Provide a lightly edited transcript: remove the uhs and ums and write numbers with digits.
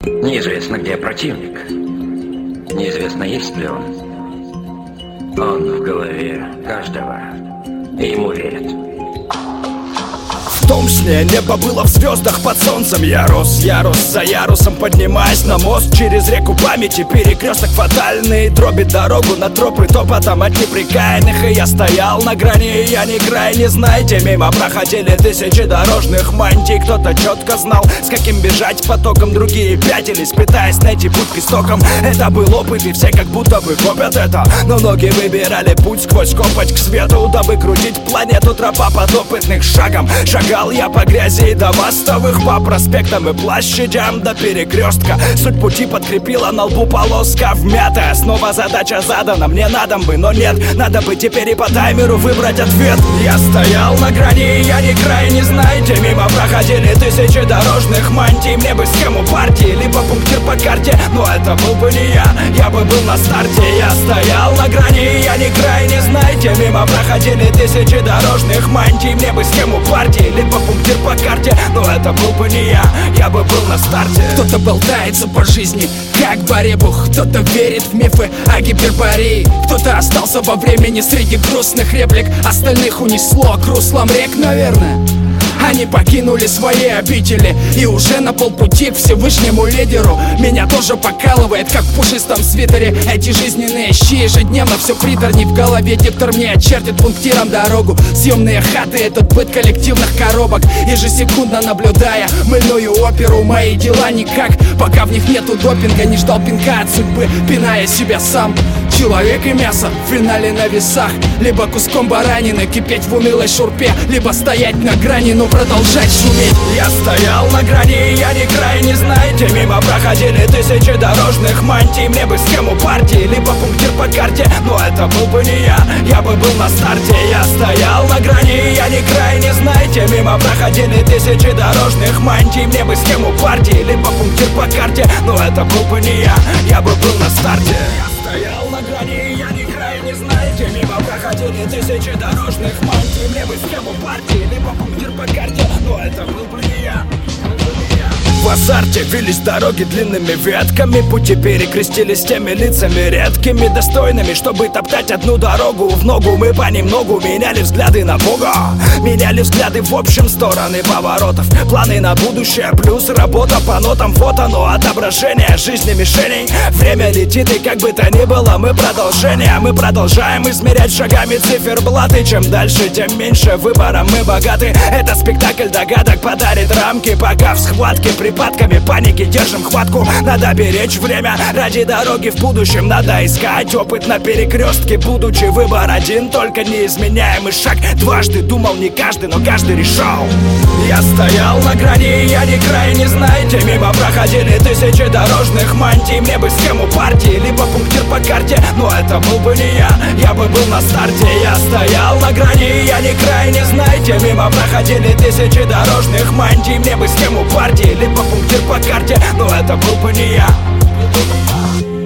Неизвестно, где противник. Неизвестно, есть ли он. Он в голове каждого, и ему верят. В том сне небо было в звездах под солнцем. Я рос ярус за ярусом, поднимаясь на мост через реку памяти. Перекресток фатальный дробит дорогу на тропы топотом от неприкаянных. И я стоял на грани, и я не край, не знаете. Мимо проходили тысячи дорожных мантий. Кто-то четко знал, с каким бежать потоком. Другие пятились, пытаясь найти путь к истокам. Это был опыт, и все как будто бы копят это. Но многие выбирали путь сквозь копоть к свету, дабы крутить планету. Тропа подопытных шагом шагал я по грязи до мостовых, по проспектам и площадям до перекрестка. Суть пути подкрепила на лбу полоска вмятая. Снова задача задана, мне надо бы, но нет. Надо бы теперь и по таймеру выбрать ответ. Я стоял на грани, я не край, не знаете. Мимо проходили тысячи дорожных мантий. Мне бы схему партии, либо пунктир по карте. Но это был бы не я бы был на старте. Я стоял на грани, я не край, не знаете. Мимо проходили тысячи дорожных мантий. Мне бы схему партии, либо пунктир по карте. Но это был бы не я бы был на старте. Кто-то болтается по жизни, как баребух. Кто-то верит в мифы о гипербории. Кто-то остался во времени среди грустных реплик. Остальных унесло к руслам рек, наверное. Они покинули свои обители и уже на полпути к Всевышнему лидеру. Меня тоже покалывает, как в пушистом свитере. Эти жизненные щи ежедневно все приторни. В голове диктор мне очертит пунктиром дорогу. Съемные хаты, этот быт коллективных коробок. Ежесекундно наблюдая мыльную оперу. Мои дела никак, пока в них нету допинга. Не ждал пинка от судьбы, пиная себя сам. Человек и мясо в финале на весах. Либо куском баранины кипеть в унылой шурпе, либо стоять на грани, но продолжать шуметь. Я стоял на грани, я не край, не знаете. Мимо проходили тысячи дорожных мантий. Мне бы схему партии, либо пунктир по карте. Но это был бы не я бы был на старте. Я стоял на грани, я не край, не знаете. Мимо проходили тысячи дорожных мантий. Мне бы схему партии, либо пунктир по карте. Но это был бы не я бы был на старте. Стоял на грани, я не край, не знаете. Мимо проходили тысячи дорожных мантий. Мне бы схему партии, либо пунктир по карте. Но это был бы не я. В азарте вились дороги длинными ветками. Пути перекрестились теми лицами редкими, достойными, чтобы топтать одну дорогу в ногу. Мы понемногу меняли взгляды на Бога. Меняли взгляды в общем стороны поворотов. Планы на будущее плюс работа по нотам. Вот оно отображение жизни мишеней. Время летит и как бы то ни было мы продолжение. Мы продолжаем измерять шагами циферблаты. Чем дальше, тем меньше выбора мы богаты. Это спектакль догадок подарит рамки. Пока в схватке припадками паники держим хватку. Надо беречь время ради дороги в будущем. Надо искать опыт на перекрестке. Будучи выбор один, только неизменяемый шаг. Дважды думал не каждый, но каждый решал. Я стоял на грани, я не край, не знаете. Мимо проходили тысячи дорожных мантий. Мне бы схему партии, либо пунктир по карте. Но это был бы не я бы был на старте. Я стоял на грани, я не край, не знаете. Мимо проходили тысячи дорожных мантий. Мне бы схему партии, либо пунктир по карте. Но это был бы не я.